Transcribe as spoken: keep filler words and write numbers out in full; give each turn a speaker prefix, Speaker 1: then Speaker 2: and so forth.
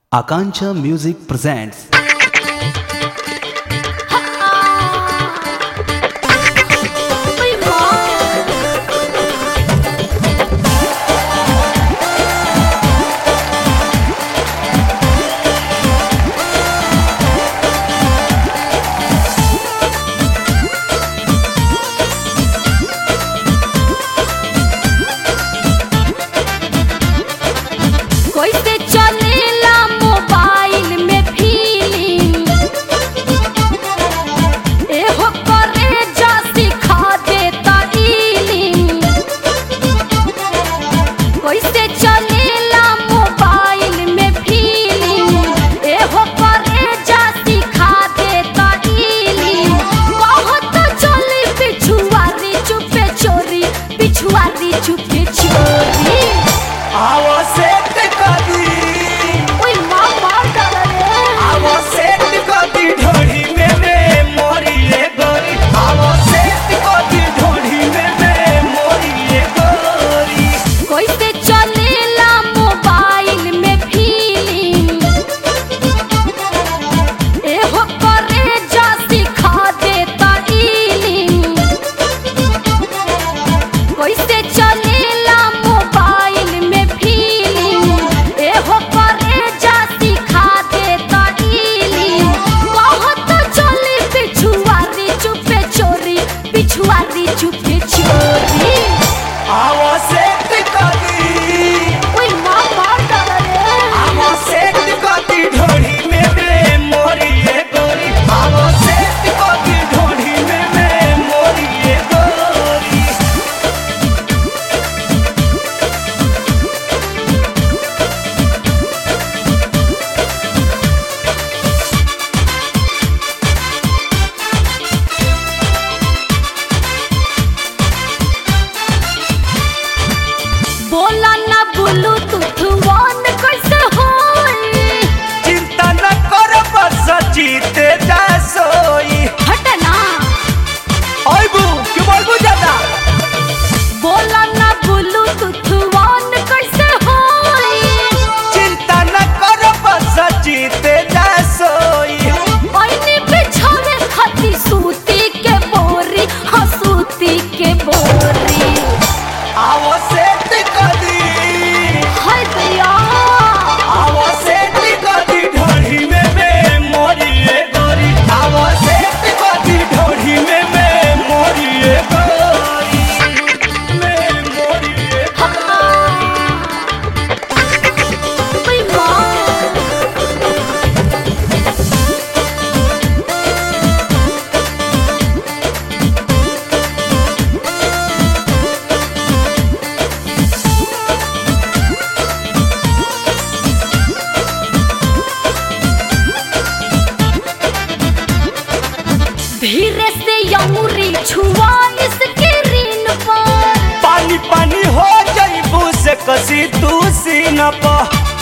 Speaker 1: Akanksha Music presents
Speaker 2: बोला ना बोलू तुथवान कैसे होई
Speaker 3: चिंता न कर बस जीते जा सोई
Speaker 2: हटना
Speaker 3: आइबू के बोलबू ज्यादा
Speaker 2: बोला ना बोलू तुथवान कैसे होई
Speaker 3: चिंता न कर बस जीते जा सोई
Speaker 2: ओइनी बिछावे खाती सूती के बोरी हाँ सूती के बोरी
Speaker 3: आवो से
Speaker 2: धीरे से यमुरी छुआ इसके रीन पर
Speaker 3: पानी पानी हो जाइबू से कसी तू सीना पर